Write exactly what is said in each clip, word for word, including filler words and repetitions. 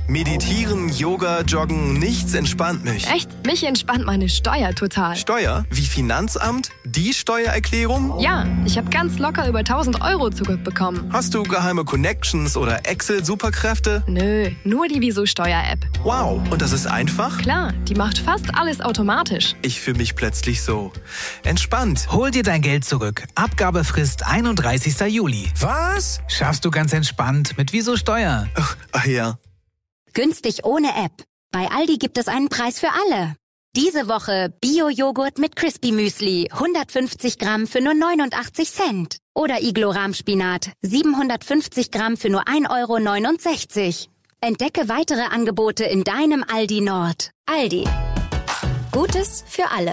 Meditieren, Yoga, Joggen, nichts entspannt mich. Echt? Mich entspannt meine Steuer total. Steuer? Wie Finanzamt? Die Steuererklärung? Ja, ich habe ganz locker über tausend Euro zurückbekommen. Hast du geheime Connections oder Excel-Superkräfte? Nö, nur die Wieso-Steuer-App. Wow, und das ist einfach? Klar, die macht fast alles automatisch. Ich fühle mich plötzlich so entspannt. Hol dir dein Geld zurück. Abgabefrist einunddreißigster Juli. Was? Schaffst du ganz entspannt mit Wieso Steuer. Ach, ach ja. Günstig ohne App. Bei Aldi gibt es einen Preis für alle. Diese Woche Bio-Joghurt mit Crispy Müsli, hundertfünfzig Gramm für nur neunundachtzig Cent. Oder Iglo-Rahmspinat, siebenhundertfünfzig Gramm für nur ein Euro neunundsechzig. Entdecke weitere Angebote in deinem Aldi Nord. Aldi. Gutes für alle.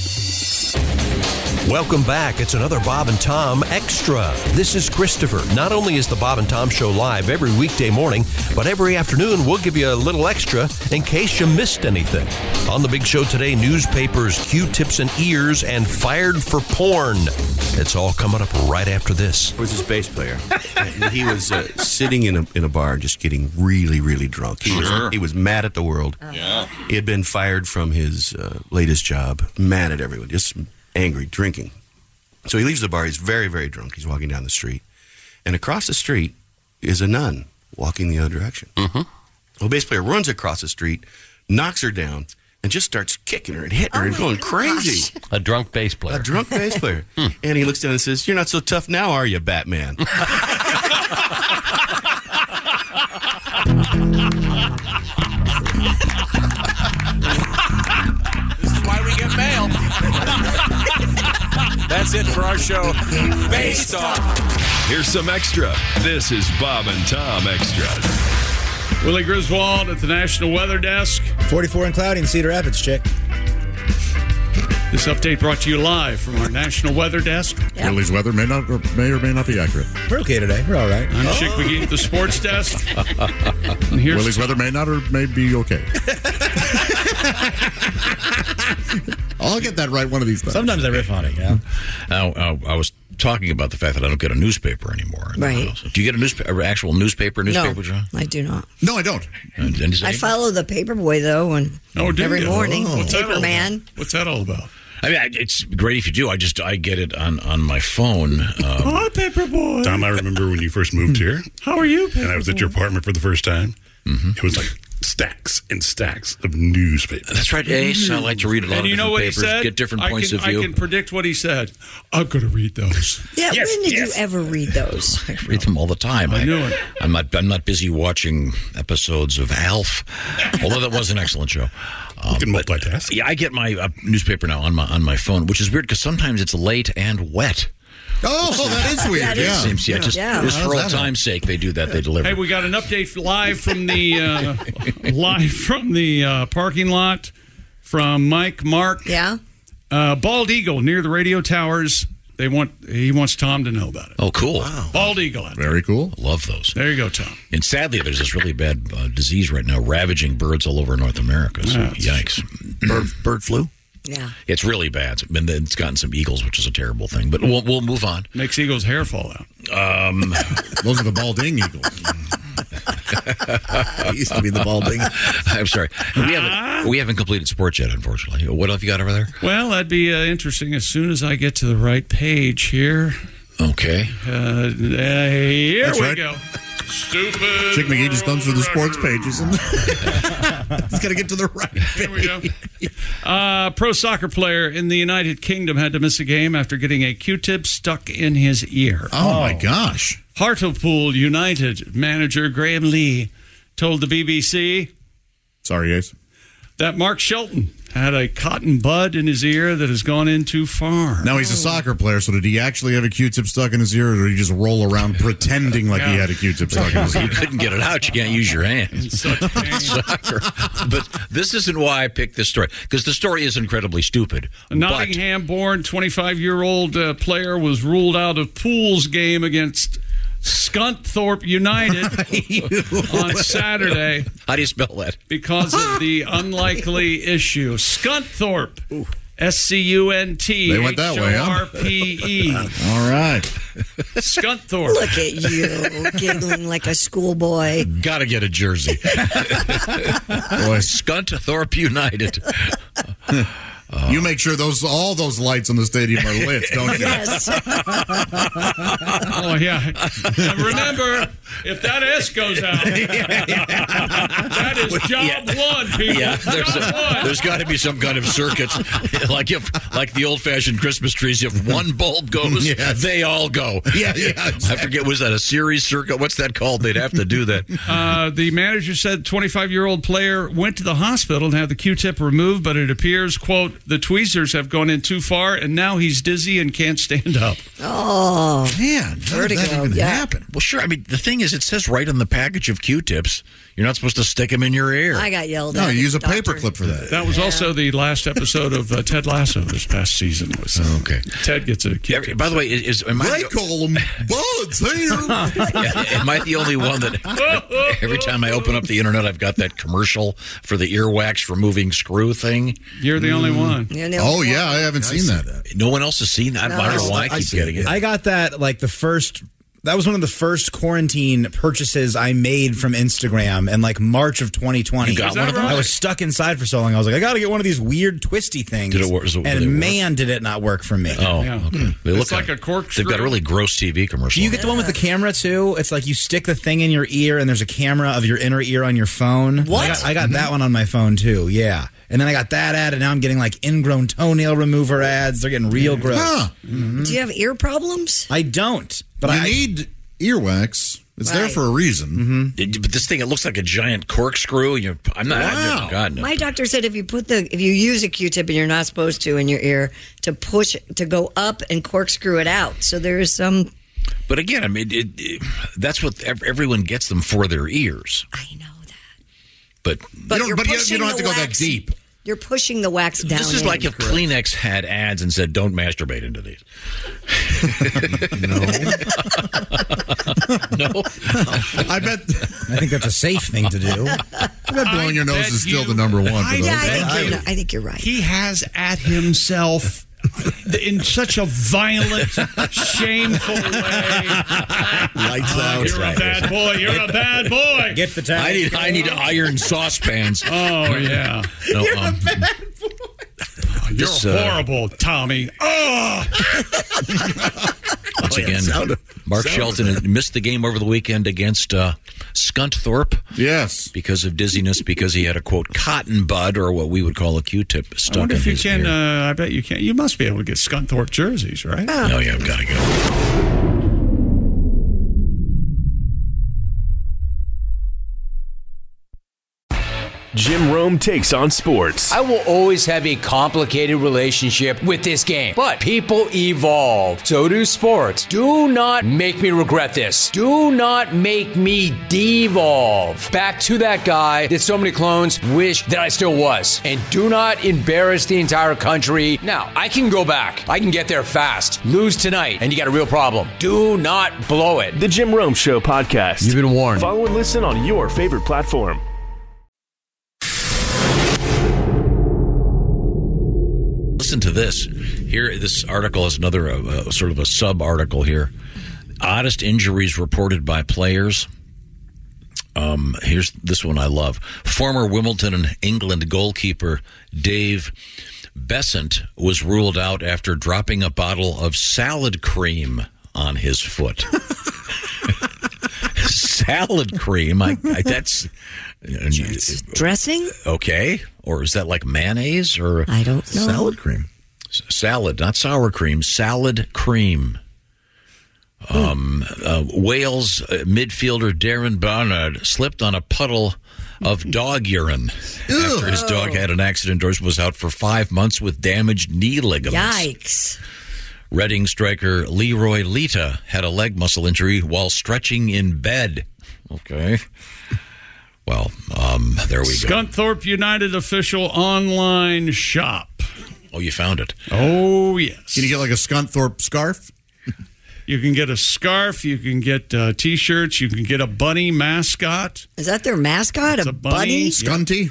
Welcome back. It's another Bob and Tom Extra. This is Christopher. Not only is the Bob and Tom Show live every weekday morning, but every afternoon we'll give you a little extra in case you missed anything. On the big show today, newspapers, Q-tips and ears, and fired for porn. It's all coming up right after this. I was his bass player. He was uh, sitting in a in a bar just getting really, really drunk. He, Sure. was, he was mad at the world. Yeah. He had been fired from his uh, latest job, mad at everyone, just angry, drinking. So he leaves the bar. He's very, very drunk. He's walking down the street. And across the street is a nun walking the other direction. Mm-hmm. Well, the bass player runs across the street, knocks her down, and just starts kicking her and hitting her Oh and my going gosh. crazy. A drunk bass player. A drunk bass player. And he looks down and says, "You're not so tough now, are you, Batman?" This is why we get mail. That's it for our show. Base Talk. Here's some extra. This is Bob and Tom Extra. Willie Griswold at the National Weather Desk. forty-four and cloudy in Cedar Rapids, chick. This update brought to you live from our National Weather Desk. Yep. Willie's weather may not or may or may not be accurate. We're okay today. We're all right. I'm oh. Chick McGee at the Sports Desk. And here's Willie's weather may not or may be okay. I'll get that right one of these times. Sometimes I riff on it, yeah. Now, uh, I was talking about the fact that I don't get a newspaper anymore. Right. Do you get a newspaper, actual newspaper, newspaper, no, John? I do not. No, I don't. And, and I follow the Paperboy, though, and oh, do every you? morning. Oh. What's Paper Man. What's that all about? I mean, it's great if you do. I just I get it on, on my phone. Um, Hi, Paperboy. Tom, I remember when you first moved here. How are you, Paperboy? And I was at your apartment for the first time. Mm-hmm. It was like stacks and stacks of newspapers. That's right, Ace. I like to read a lot and of you know different what papers, he said? get different I points can, of view. I can predict what he said. I'm going to read those. Yeah, yes, when did yes. you ever read those? I read them all the time. I, I knew it. I'm not. I'm not busy watching episodes of Alf, although that was an excellent show. Um, you can multitask. Yeah, I get my uh, newspaper now on my on my phone, which is weird because sometimes it's late and wet. Oh, that is weird. That yeah. is- Seems, yeah, just, Yeah. just for How's old that time's sake, they do that. They deliver. Hey, we got an update live from the uh, live from the uh, parking lot from Mike Mark. Yeah. Uh, Bald Eagle near the radio towers. They want he wants Tom to know about it. Oh, cool! Wow. Bald Eagle. Very cool. I love those. There you go, Tom. And sadly, there's this really bad uh, disease right now ravaging birds all over North America. So, Yeah, yikes! Bird, bird flu? Yeah. It's really bad. It's, been, it's gotten some eagles, which is a terrible thing. But we'll we'll move on. Makes Eagle's hair fall out. Um, Those are the balding eagles. It used to be the balding. I'm sorry. We haven't we haven't completed sports yet, unfortunately. What have you got over there? Well, that'd be uh, interesting as soon as I get to the right page here. Okay. Uh, uh, here That's we right. go. Stupid. Chick McGee just thumbs through the sports record. pages. He's got to get to the right page. Here we go. Uh, pro soccer player in the United Kingdom had to miss a game after getting a Q-tip stuck in his ear. Oh, my gosh. Hartlepool United manager Graham Lee told the B B C Sorry, Ace. that Mark Shelton had a cotton bud in his ear that has gone in too far. Now, he's a soccer player, so did he actually have a Q-tip stuck in his ear, or did he just roll around pretending like he Yeah. had a Q-tip stuck in his ear? You couldn't get it out. You can't use your hands. In such pain. Soccer. But this isn't why I picked this story, because the story is incredibly stupid. A Nottingham-born twenty-five-year-old uh, player was ruled out of Pool's game against Scunthorpe United on Saturday. How do you spell that? Because of the unlikely issue. Scunthorpe. Ooh. S C U N T They went that way, H O huh? R P E. All right. Scunthorpe. Look at you, giggling like a schoolboy. Got to get a jersey. Boy, Scunthorpe United. Uh, you make sure those all those lights in the stadium are lit, don't you? Yes. Oh, yeah. And remember, if that S goes out, that is job Yeah. one, people. Yeah, there's, job one. there's got to be some kind of circuit, like if like the old-fashioned Christmas trees. If one bulb goes, Yes. they all go. Yeah, yeah, I forget, was that a series circuit? What's that called? They'd have to do that. Uh, the manager said twenty-five-year-old player went to the hospital and had the Q-tip removed, but it appears, quote, the tweezers have gone in too far, and now he's dizzy and can't stand up. Oh, man, how did vertigo. that even Yeah. happen? Well, sure. I mean, the thing is, it says right on the package of Q-tips, you're not supposed to stick them in your ear. I got yelled No, at. you use a doctor. paperclip for that. That was also the last episode of uh, Ted Lasso this past season. Was, uh, Okay. Ted gets a Q-tip. Yeah, by the way, is, am I They call them buds here. Yeah, am I the only one that every time I open up the internet, I've got that commercial for the earwax removing screw thing? You're the only one. You're the Oh only yeah, one. I haven't seen that. No one else has seen that. I don't know why I I keep see getting it. I got that like the first. That was one of the first quarantine purchases I made from Instagram in like March of twenty twenty. You got Is one that of them? right? I was stuck inside for so long. I was like, I got to get one of these weird twisty things. Did it work? Is it- did it and work? man, did it not work for me. Oh, Yeah. okay. They look It's like a corkscrew. They've got a really gross T V commercial. Do you get the one with the camera too? It's like you stick the thing in your ear, and there's a camera of your inner ear on your phone. What? I got, I got that one on my phone too. Yeah, and then I got that ad, and now I'm getting like ingrown toenail remover ads. They're getting real gross. Huh. Do you have ear problems? I don't, but you I need earwax. It's there Right. for a reason. It- but this thing, it looks like a giant corkscrew. You, I'm not. I've Wow. never gotten it. My doctor said if you put the if you use a Q-tip and you're not supposed to in your ear to push to go up and corkscrew it out. So there is some. But again, I mean, it, it, that's what ev- everyone gets them for their ears. I know that. But, But don't- you're but you- you pushing don't have the to go that wax- deep. You're pushing the wax down. this is in. like if Kleenex had ads and said, "Don't masturbate into these." no, no. I bet. I think that's a safe thing to do. I bet blowing I your nose bet is still you- the number one. For I- those. Yeah, I think, I- you're, I think you're right. He has at himself in such a violent, shameful way. Lights out. You're a bad boy. You're a bad boy. Get the towel. I need I need iron saucepans. Oh, yeah. No, um, You're This, uh, horrible, Tommy. Oh! once Oh, yeah, again, sound- Mark sound Shelton effect. missed the game over the weekend against uh, Scunthorpe Yes. because of dizziness, because he had a quote cotton bud, or what we would call a Q-tip, I stuck wonder in if you his can. ear. Uh, I bet you can. You must be able to get Scunthorpe jerseys, right? Oh yeah, I've got to go. Jim Rome takes on sports. I will always have a complicated relationship with this game, but people evolve. So do sports. Do not make me regret this. Do not make me devolve back to that guy that so many clones wish that I still was. And do not embarrass the entire country. Now, I can go back. I can get there fast. Lose tonight, and you got a real problem. Do not blow it. The Jim Rome Show podcast. You've been warned. Follow and listen on your favorite platform. Listen to this. Here, this article is another uh, uh, sort of a sub-article here. Oddest injuries reported by players. Um, here's this one I love. Former Wimbledon and England goalkeeper Dave Besant was ruled out after dropping a bottle of salad cream on his foot. Salad cream? I, I, that's... Dressing? Okay. Or is that like mayonnaise or I don't know. Salad cream. S- salad, not sour cream. Salad cream. Um, uh, Wales uh, midfielder Darren Barnard slipped on a puddle of dog urine after his dog had an accident. Doris was out for five months with damaged knee ligaments. Yikes. Reading striker Leroy Lita had a leg muscle injury while stretching in bed. Okay. Well, um, there we go. Scunthorpe United official online shop. Oh, you found it. Oh, yes. Can you get like a Scunthorpe scarf? You can get a scarf. You can get uh, T-shirts. You can get a bunny mascot. Is that their mascot? It's a, a bunny? bunny? Scunty?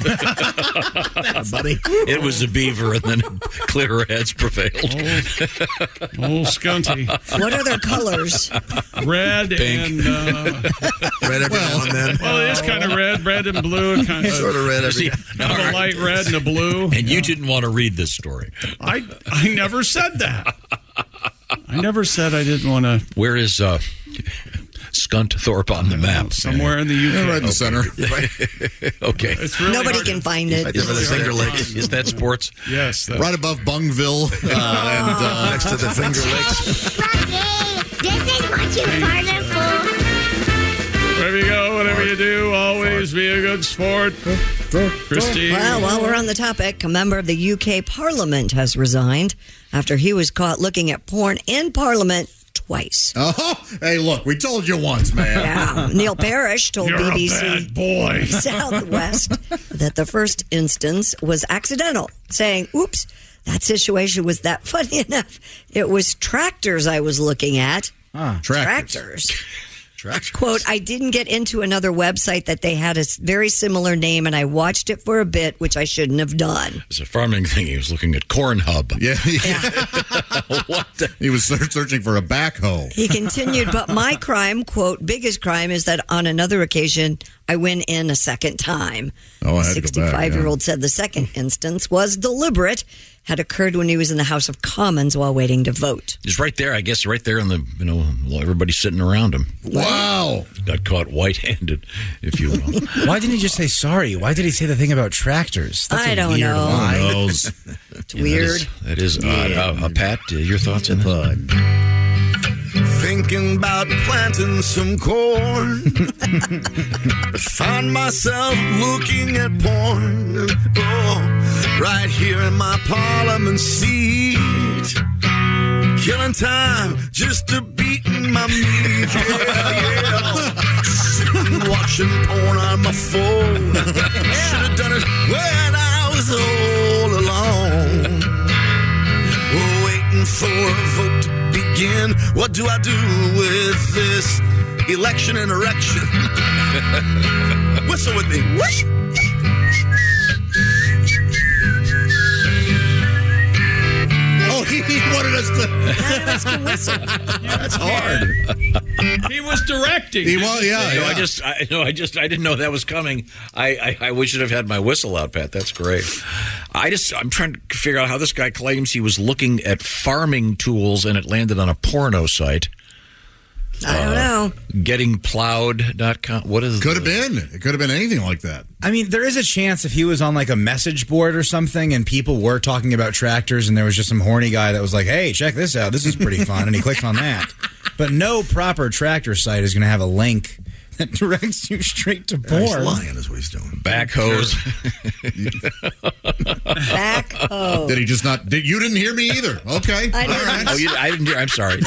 A bunny. It was a beaver, and then clearer heads prevailed. Oh, oh Scunty. What are their colors? Red Pink. and... Uh, Red every now and then. well, it is kind of red. Red and blue. And kind of, Sort of red every See, kind of a light red and a blue. And you didn't want to read this story. I, I never said that. I never said I didn't want to. Where is uh, Scunthorpe on the map? Somewhere in the U K. Yeah, right in the center. Okay. It's really Nobody hard can to- find it. Right there by the Finger Lakes. Is that sports? Yes. That's, Right above Bungville. Uh, and uh, Next to the Finger Lakes. This is what you farted for. wherever you go, whatever you do, always be a good sport. Christy. Well, while we're on the topic, a member of the U K Parliament has resigned after he was caught looking at porn in Parliament twice. Oh, hey, look, we told you once, man. Yeah. Neil Parrish told You're B B C a bad boy. Southwest that the first instance was accidental, saying, oops, that situation was that funny enough. It was tractors I was looking at. Ah, tractors. tractors. Tractors. Quote, I didn't get into another website that they had a s- very similar name, and I watched it for a bit, which I shouldn't have done. It's a farming thing. He was looking at Corn Hub. Yeah. yeah. What the? He was ser- searching for a backhoe. He continued, but my crime, quote, biggest crime is that on another occasion, I went in a second time. Oh, I The had to go back, sixty-five-year-old said the second instance was deliberate, had occurred when he was in the House of Commons while waiting to vote. He's right there, I guess, right there in the, you know, while everybody's sitting around him. Wow. Got caught white-handed, if you will. Why didn't he just say sorry? Why did he say the thing about tractors? That's I a don't weird know. line. Who knows? It's weird. That is, that is odd. Uh, uh, Pat, uh, your thoughts on that? Thinking about planting some corn. Found myself looking at porn. Oh, right here in my Parliament seat. Killing time just to beating my meat. Yeah, yeah. Sitting watching porn on my phone. Should have done it when I was all alone. Waiting for a vote to begin. What do I do with this election and erection? Whistle with me. Whoosh. Oh, he, he wanted us to. None of us can whistle. That's hard. He was directing. He was, yeah. No, yeah. I just, I, no, I just, I didn't know that was coming. I, I, I wish I'd have had my whistle out, Pat. That's great. I just, I'm trying to figure out how this guy claims he was looking at farming tools and it landed on a porno site. I don't know. Getting plowed dot com. What is Could have the- been. It could have been anything like that. I mean, there is a chance if he was on like a message board or something and people were talking about tractors and there was just some horny guy that was like, hey, check this out. This is pretty fun. And he clicked on that. But no proper tractor site is going to have a link that directs you straight to porn. He's lying is what he's doing. Backhoes. Backhoe. Did he just not? Did, you didn't hear me either. Okay. I All didn't. right. Oh, you, I didn't hear. I'm sorry.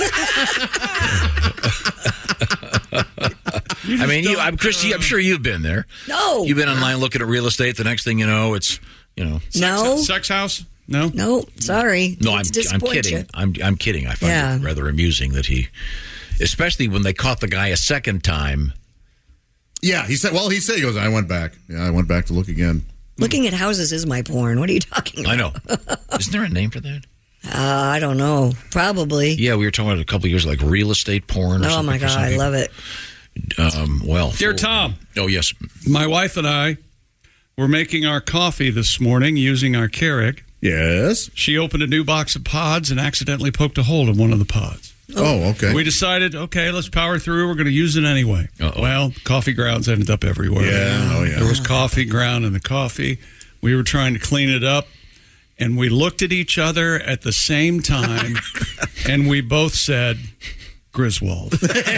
I mean, you, I'm Christy. I'm sure you've been there. No. You've been online looking at real estate. The next thing you know, it's you know. No. Sex house? No. No. Sorry. No, I'm To I'm disappoint kidding. you. I'm I'm kidding. I find Yeah. it rather amusing that he, especially when they caught the guy a second time. Yeah, he said. Well, he said he goes. I went back. Yeah, I went back to look again. Looking at houses is my porn. What are you talking about? I know. Isn't there a name for that? Uh, I don't know. Probably. Yeah, we were talking about a couple of years like real estate porn. Or Oh, something my for God. some I people. love it. Um, well, Dear for- Tom, Oh yes. my wife and I were making our coffee this morning using our Keurig. Yes. She opened a new box of pods and accidentally poked a hole in one of the pods. Oh, okay. We decided, okay, let's power through. We're going to use it anyway. Uh-oh. Well, coffee grounds ended up everywhere. Yeah, oh, yeah. There was coffee ground in the coffee. We were trying to clean it up, and we looked at each other at the same time, and we both said, Griswold.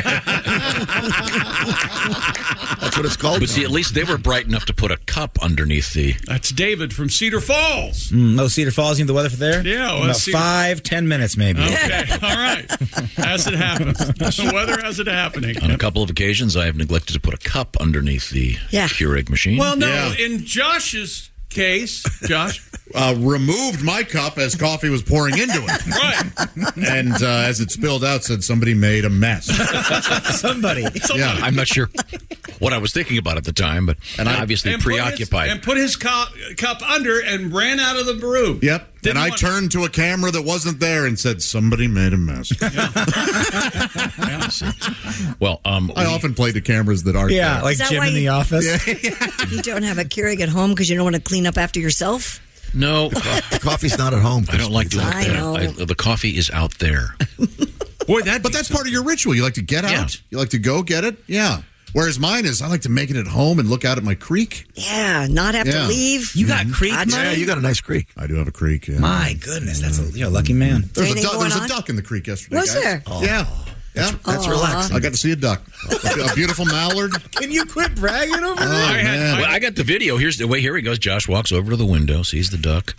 That's what it's called. But see, at least they were bright enough to put a cup underneath the. That's David from Cedar Falls. Mm, oh, Cedar Falls, you know the weather for there? Yeah, well, About Cedar- five, ten minutes maybe. Okay, all right. As it happens. The weather as it happening. On a couple of occasions, I have neglected to put a cup underneath the Yeah. Keurig machine. Well, no, Yeah. in Josh's case, Josh? Uh, removed my cup as coffee was pouring into it. Right. And uh, as it spilled out, said somebody made a mess. Somebody. Yeah. I'm not sure what I was thinking about at the time, but and I obviously And put his- preoccupied. and put his cup, cup under and ran out of the room. Yep. Didn't and I want- turned to a camera that wasn't there and said, somebody made a mess. Well, um, I we- often play to cameras that aren't Yeah, there. like Is that Jim why in the you- office. You don't have a Keurig at home because you don't want to clean up after yourself? No, the coffee's not at home. I don't like doing I that. know. I, the coffee is out there. Boy, that. But that's part of your ritual. You like to get out. Yeah. You like to go get it. Yeah. Whereas mine is, I like to make it at home and look out at my creek. Yeah, not have Yeah. to leave. You got creek Gotcha. money? Yeah, you got a nice creek. I do have a creek. Yeah. My goodness, that's a you're a lucky man. There's a, Anything duck, going there's a on? duck in the creek yesterday. Was guys. there? Yeah. Yeah. That's relaxing. I got to see a duck. A, a beautiful mallard. Can you quit bragging over Oh, that? I had- man. Well, I got the video. Here's the way. Here he goes. Josh walks over to the window, sees the duck.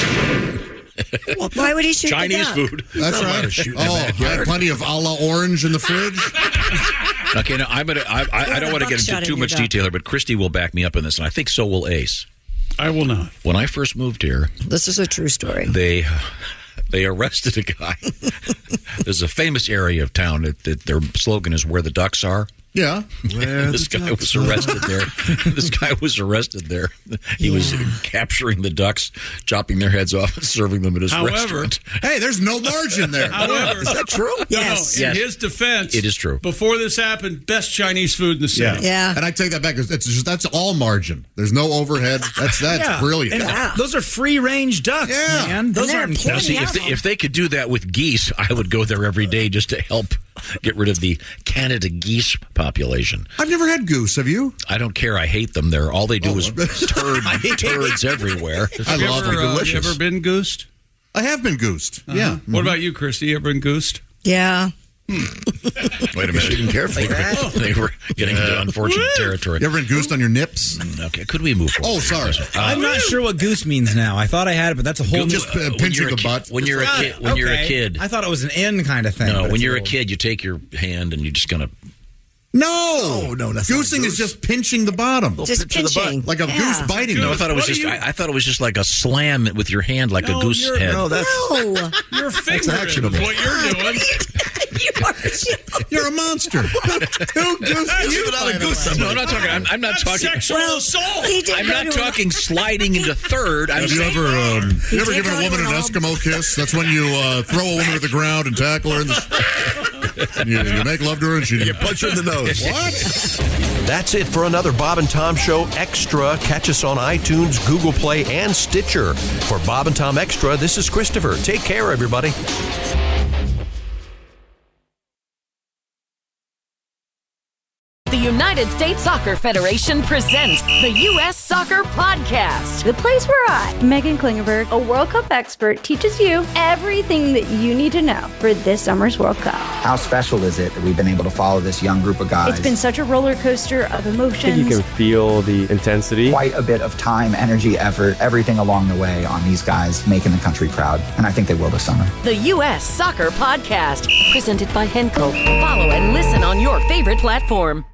Why would he shoot the Chinese duck? food. That's Not a lot right. of shooting Oh, in I the had backyard. plenty of a la orange in the fridge. Okay, now I'm gonna. I, I, I don't want to get buckshot into in too your much duck. detail here, but Christy will back me up in this, and I think so will Ace. I will not. When I first moved here, This is a true story. they they arrested a guy. There's a famous area of town that, that their slogan is "Where the ducks are." Yeah. Where This the guy ducks was are. arrested there. This guy was arrested there. He was capturing the ducks, chopping their heads off, and serving them at his However- restaurant. Hey, there's no margin there. However, Is that true? Yes. No, in Yes. his defense, It is true. Before this happened, best Chinese food in the Yeah. city. Yeah. And I take that back. It's just, that's all margin. There's no overhead. That's that's Yeah. brilliant. And Yeah. those are free range ducks, Yeah. man. Those they're aren't. plenty Now, see, if of they, them. if they could do that with geese, I would go there every day just to help get rid of the Canada geese population. I've never had goose. Have you? I don't care. I hate them. They're all they do Oh, is turd, turds everywhere. I You love ever, them. uh, Delicious. you ever been goosed? I have been goosed. Uh-huh. Yeah. What about you, Christy? You ever been goosed? Yeah. Wait a minute. Shooting carefully. They were, they were getting into unfortunate territory. You ever been goosed on your nips? Okay, could we move forward? Oh, sorry. I'm not sure what goose means now. I thought I had it, but that's a whole Just new. uh, when pinching you're a the kid- butt. When you're a kid, when you're a Okay. kid, I thought it was an N kind of thing. no, but when it's you're a little- kid, you take your hand and you just kind of. No. No, no, that's not Goosing a is goose. just pinching the bottom. Just pinch of the butt. pinching. Like a Yeah. goose biting. No, I you. thought it was What just. do you- I, I thought it was just like a slam with your hand, like No, a goose you're- head. No, that's No. You're fingering actionable. what you're doing. you are. You're a monster. Who goosed you? not a goose. No, I'm not talking. I'm, I'm not That's talking. sexual Well, assault. he did I'm go not to an- talking sliding into third. I'm Have you saying, ever, um, you ever did given go a to woman an an all- Eskimo kiss? That's when you uh, throw a woman to the ground and tackle her, in the, and you, you make love to her, and she You punch her in the nose. What? That's it for another Bob and Tom Show Extra. Catch us on iTunes, Google Play, and Stitcher. For Bob and Tom Extra, this is Christopher. Take care, everybody. The United States Soccer Federation presents the U S Soccer Podcast. The place where I, Megan Klingenberg, a World Cup expert, teaches you everything that you need to know for this summer's World Cup. How special is it that we've been able to follow this young group of guys? It's been such a roller coaster of I think emotions. you can feel the intensity. Quite a bit of time, energy, effort, everything along the way on these guys making the country proud. And I think they will this summer. The U S Soccer Podcast, presented by Henkel. Follow and listen on your favorite platform.